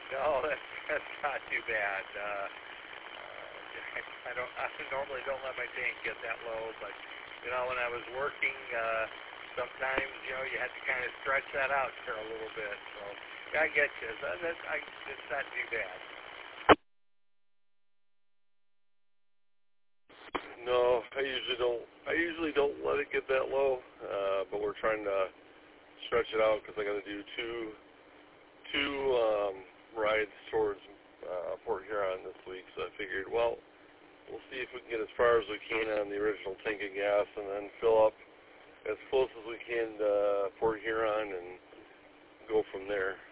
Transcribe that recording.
No, that's not too bad. I normally don't let my tank get that low, but when I was working, sometimes you had to kind of stretch that out for a little bit. So I get you. It's not too bad. No, I usually don't let it get that low, but we're trying to stretch it out because I got to do two rides towards Port Huron this week. So I figured, well, we'll see if we can get as far as we can on the original tank of gas, and then fill up as close as we can to Port Huron and go from there.